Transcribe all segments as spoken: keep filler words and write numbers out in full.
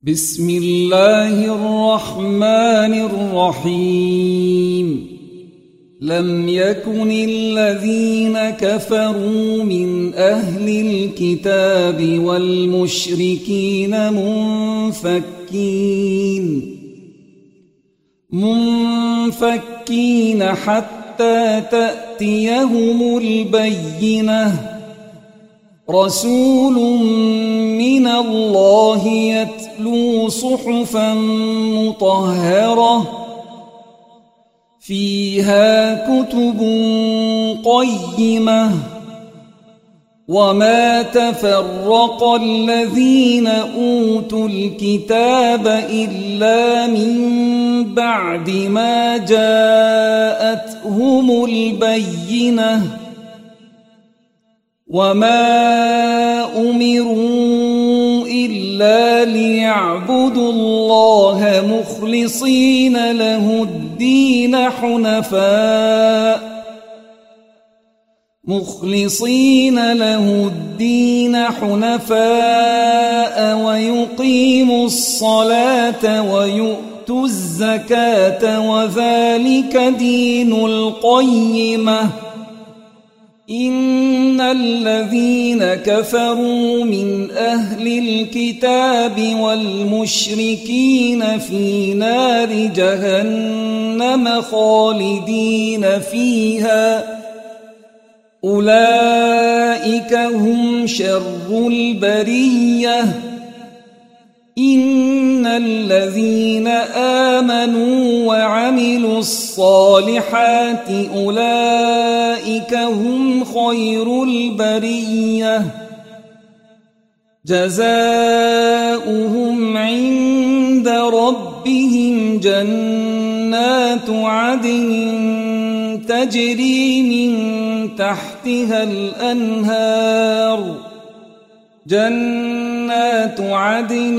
بسم الله الرحمن الرحيم لم يكن الذين كفروا من أهل الكتاب والمشركين منفكين منفكين حتى تأتيهم البينة رسول من الله يتلو صحفا مطهرة فيها كتب قيمة وما تفرق الذين أوتوا الكتاب إلا من بعد ما جاءتهم البينة وما أمروا إلا ليعبدوا الله مخلصين له الدين حنفاء مخلصين له الدين حنفاء ويقيموا الصلاة ويؤتوا الزكاة وذلك دين القيمة إن الذين كفروا من أهل الكتاب والمشركين في نار جهنم خالدين فيها أولئك هم شر البرية إن الذين آمنوا وعملوا الصالحات أولئك هم خير البرية جزاؤهم عند ربهم جنات عدن تجري من تحتها الأنهار جنات عدن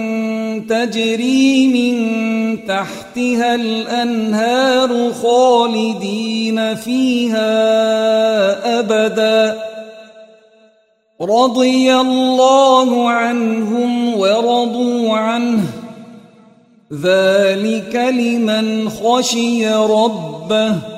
تجري من تحتها الأنهار خالدين فيها أبدا رضي الله عنهم ورضوا عنه ذلك لمن خشي ربه